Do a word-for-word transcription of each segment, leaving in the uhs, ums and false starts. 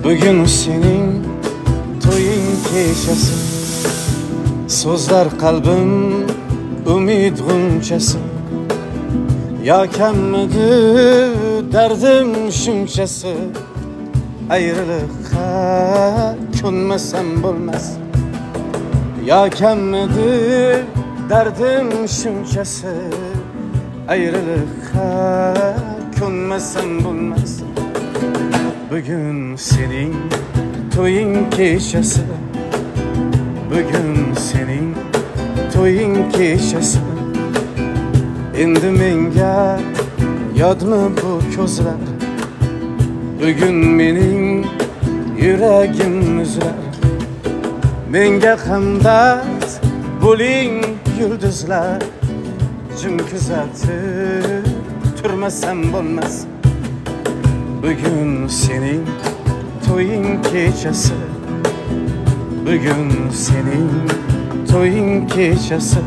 Bugün sening to'ying kechasi, so'zlar qalbim umid g'unchasi. Yokammidi dardim shunchasi, ayriliqqa ko'nmasam bo'lmas. Yokammidi dardim shunchasi, ayriliqqa ko'nmasam bo'lmas. Bugün sening to'ying kechasi, bugün sening to'ying kechasi. Endi menga yodmi bu ko'zlar, bugün mening yuragim uzlar. Menga hamdard bo'ling yulduzlar, jim kuzatib turmasam bo'lmas. Bugün sening to'ying kechasi, bugün sening to'ying kechasi.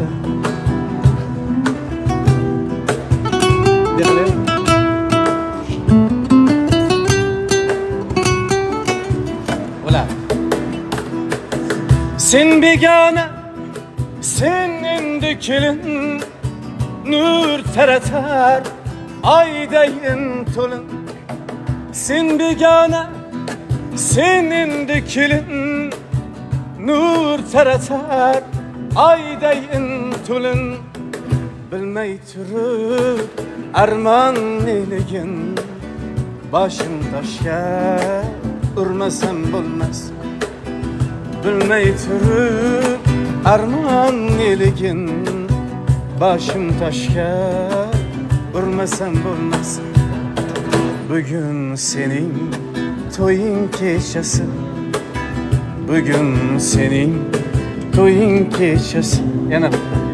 Sen begona, sen endi kelin, nur taratar aydayin to'lin. Sen begona, sen endi kelin, nur taratar aydayin to'lin. Bilmay turib armon neligin, boshim toshga urmasam bo'lmas. Bilmay turib armon neligin, boshim toshga urmasam bo'lmas. Bugün sening to'ying kechasi, bugün sening to'ying kechasi. Yana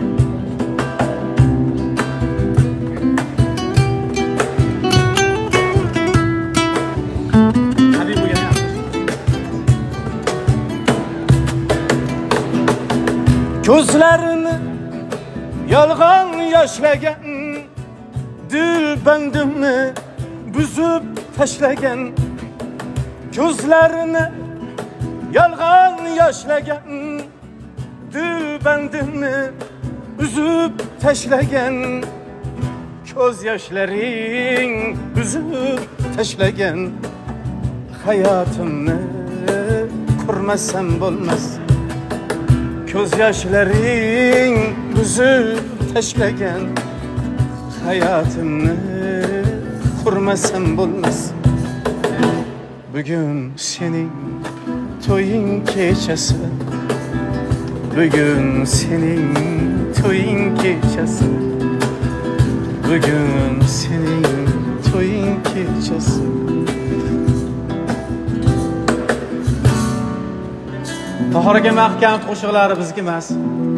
Gözlerini yalgan yaşlagan, dilbandimni buzib tashlagan. Gözlerini yalgan yaşlagan, dilbandimni buzib tashlagan. Ko'z yoshlaring buzib tashlagan. Hayotimni qurmasam bo'lmas. Ko'z yoshlaring buzib tashlagan. Hayotimni qurmasam bo'lmas. Bugün sening to'ying kechasi, bugün sening to'ying kechasi, bugün sening to'ying kechasi. Tahir aka mahkam qo'shiqlari bizga emas.